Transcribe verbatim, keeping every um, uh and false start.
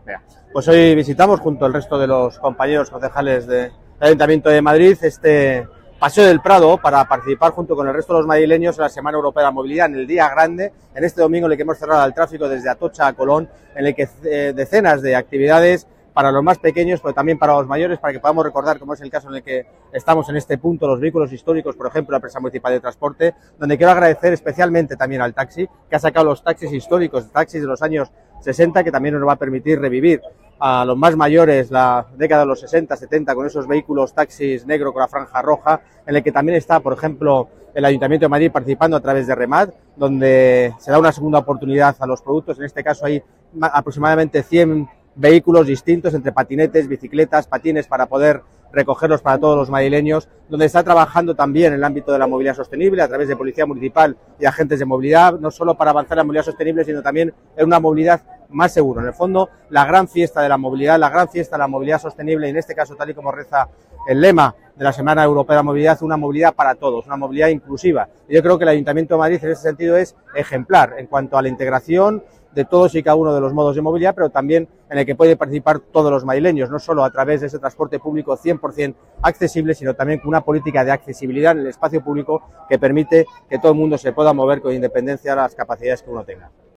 Venga, pues hoy visitamos junto al resto de los compañeros concejales del Ayuntamiento de Madrid este Paseo del Prado para participar junto con el resto de los madrileños en la Semana Europea de la Movilidad, en el día grande, en este domingo en el que hemos cerrado el tráfico desde Atocha a Colón, en el que eh, decenas de actividades para los más pequeños, pero también para los mayores, para que podamos recordar, como es el caso en el que estamos en este punto, los vehículos históricos, por ejemplo, la empresa municipal de transporte, donde quiero agradecer especialmente también al taxi, que ha sacado los taxis históricos, taxis de los años sesenta, que también nos va a permitir revivir a los más mayores la década de los sesenta, setenta, con esos vehículos taxis negro con la franja roja, en el que también está, por ejemplo, el Ayuntamiento de Madrid participando a través de Remad, donde se da una segunda oportunidad a los productos. En este caso hay aproximadamente cien vehículos distintos entre patinetes, bicicletas, patines, para poder recogerlos para todos los madrileños, donde está trabajando también en el ámbito de la movilidad sostenible a través de Policía Municipal y agentes de movilidad, no solo para avanzar en la movilidad sostenible, sino también en una movilidad más segura. En el fondo, la gran fiesta de la movilidad, la gran fiesta de la movilidad sostenible, y en este caso, tal y como reza el lema de la Semana Europea de la Movilidad, una movilidad para todos, una movilidad inclusiva. Y yo creo que el Ayuntamiento de Madrid en ese sentido es ejemplar en cuanto a la integración de todos y cada uno de los modos de movilidad, pero también en el que pueden participar todos los madrileños, no solo a través de ese transporte público cien por cien accesible, sino también con una política de accesibilidad en el espacio público que permite que todo el mundo se pueda mover con independencia de las capacidades que uno tenga.